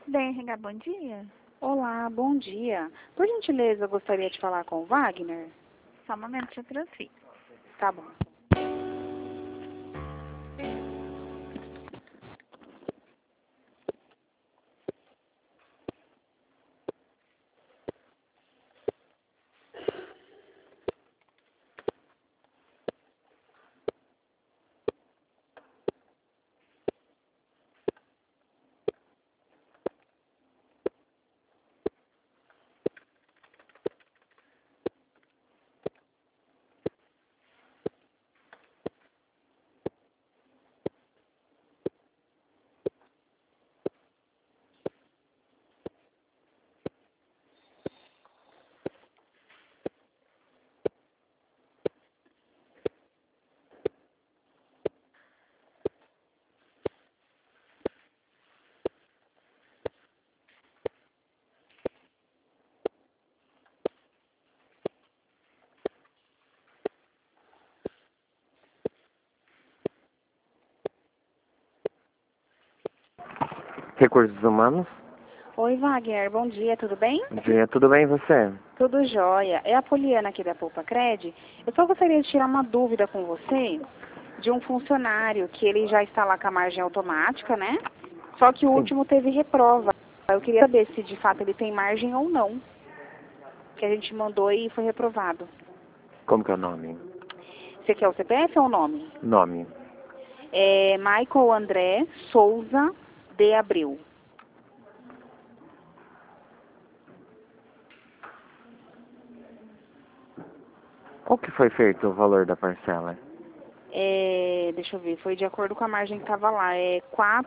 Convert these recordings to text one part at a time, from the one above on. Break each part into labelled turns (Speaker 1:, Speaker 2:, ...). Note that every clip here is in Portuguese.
Speaker 1: DRH, bom dia.
Speaker 2: Olá, bom dia. Por gentileza, eu gostaria de falar com o Wagner.
Speaker 1: Só um momento, deixa eu transferir.
Speaker 2: Tá bom.
Speaker 3: Recursos Humanos.
Speaker 2: Oi, Wagner, bom dia, tudo bem?
Speaker 3: Bom dia, tudo bem e você?
Speaker 2: Tudo jóia. É a Poliana aqui da Poupa Cred. Eu só gostaria de tirar uma dúvida com você de um funcionário que ele já está lá com a margem automática, né? Só que o
Speaker 3: Sim.
Speaker 2: último teve reprova. Eu queria saber se de fato ele tem margem ou não. Que a gente mandou e foi reprovado.
Speaker 3: Como que é o nome?
Speaker 2: Você quer o CPF ou o nome?
Speaker 3: Nome.
Speaker 2: É Michael André Souza de Abreu.
Speaker 3: Qual que foi feito o valor da parcela?
Speaker 2: Deixa eu ver, foi de acordo com a margem que estava lá. É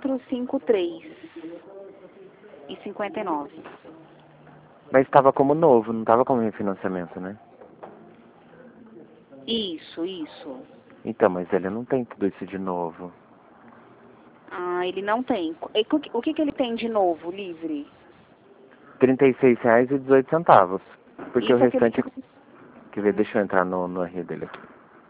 Speaker 2: 453,59.
Speaker 3: Mas estava como novo, não estava como refinanciamento, né?
Speaker 2: Isso.
Speaker 3: Então, mas ele não tem tudo isso de novo.
Speaker 2: Ah, ele não tem. E o que ele tem de novo, livre?
Speaker 3: R$ 36,18. Porque o
Speaker 2: Isso é que ele...
Speaker 3: restante... Quer ver, deixa eu entrar no RI dele aqui.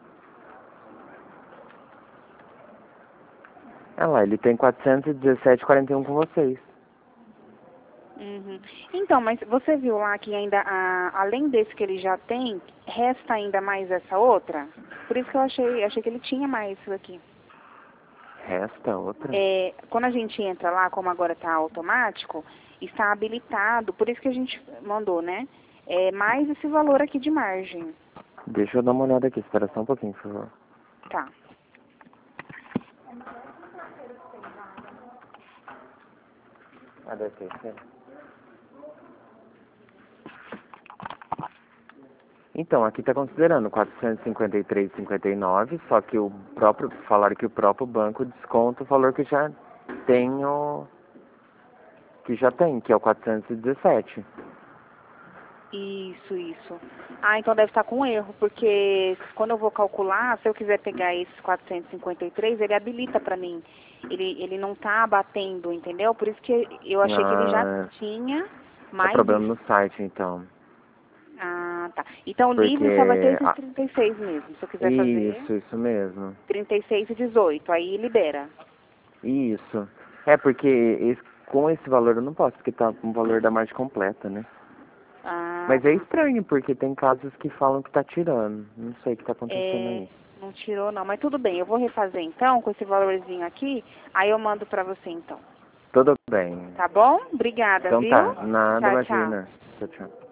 Speaker 3: É lá, ele tem 417,41 com vocês.
Speaker 2: Uhum. Então, mas você viu lá que ainda, além desse que ele já tem, resta ainda mais essa outra? Por isso que eu achei que ele tinha mais isso aqui.
Speaker 3: Resta outra?
Speaker 2: Quando a gente entra lá, como agora está automático, está habilitado, por isso que a gente mandou, né? Mais esse valor aqui de margem.
Speaker 3: Deixa eu dar uma olhada aqui, espera só um pouquinho, por favor.
Speaker 2: Tá.
Speaker 3: Ah, deve ter, sim. Então, aqui está considerando 453,59, só que falaram que o próprio banco desconta o valor que já tem, que é o 417.
Speaker 2: Isso. Ah, então deve estar com erro, porque quando eu vou calcular, se eu quiser pegar esses 453, ele habilita para mim. Ele não está batendo, entendeu? Por isso que eu achei que ele já tinha
Speaker 3: É
Speaker 2: mais
Speaker 3: problema
Speaker 2: isso.
Speaker 3: no site, então.
Speaker 2: Ah, tá. Então, livre só vai ter
Speaker 3: Porque...
Speaker 2: esses 36 mesmo. Se eu quiser fazer
Speaker 3: Isso mesmo.
Speaker 2: 36,18, aí libera.
Speaker 3: Isso. É porque com esse valor eu não posso, porque tá com o valor da margem completa, né?
Speaker 2: Ah,
Speaker 3: Mas é estranho, porque tem casos que falam que tá tirando. Não sei o que tá acontecendo aí.
Speaker 2: não tirou não, mas tudo bem. Eu vou refazer então com esse valorzinho aqui, aí eu mando para você então.
Speaker 3: Tudo bem.
Speaker 2: Tá bom? Obrigada,
Speaker 3: Então
Speaker 2: viu?
Speaker 3: tá, nada,
Speaker 2: Tchau, tchau.
Speaker 3: imagina. Tchau, tchau.